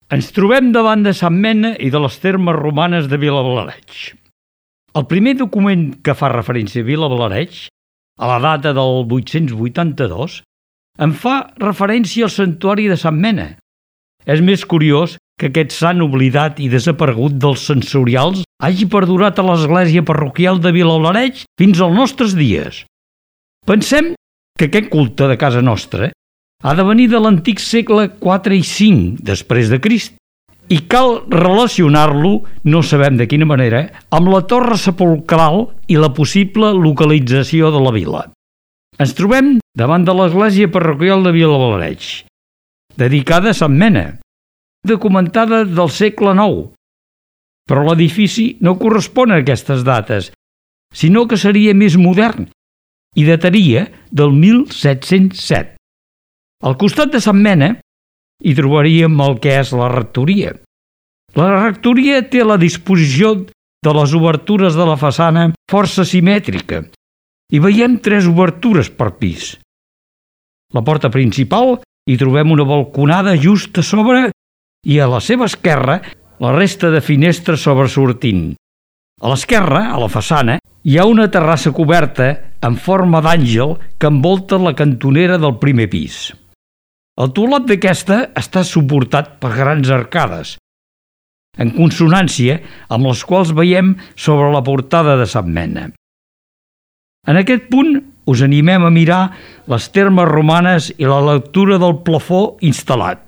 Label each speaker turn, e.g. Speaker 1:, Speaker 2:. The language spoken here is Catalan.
Speaker 1: Ens trobem davant de Sant Mena i de les termes romanes de Vilablareix. El primer document que fa referència a Vilablareix, a la data del 882, en fa referència al santuari de Sant Mena. És més curiós que aquest sant oblidat i desaparegut dels sensorials hagi perdurat a l'església parroquial de Vilablareix fins als nostres dies. Pensem que aquest culte de casa nostra ha de venir de l'antic segle IV i V després de Crist i cal relacionar-lo, no sabem de quina manera, amb la torre sepulcral i la possible localització de la vila. Ens trobem davant de l'església parroquial de Vilablareix, dedicada a Sant Mena, documentada del segle IX. Però l'edifici no correspon a aquestes dates, sinó que seria més modern i dataria del 1707. Al costat de Sant Mena hi trobaríem el que és la rectoria. La rectoria té la disposició de les obertures de la façana força simètrica i veiem 3 obertures per pis. La porta principal hi trobem una balconada just a sobre i a la seva esquerra la resta de finestres sobresortint. A l'esquerra, a la façana, hi ha una terrassa coberta en forma d'àngel que envolta la cantonera del primer pis. El teulat d'aquesta està suportat per grans arcades, en consonància amb les quals veiem sobre la portada de Sant Mena. En aquest punt us animem a mirar les termes romanes i la lectura del plafó instal·lat.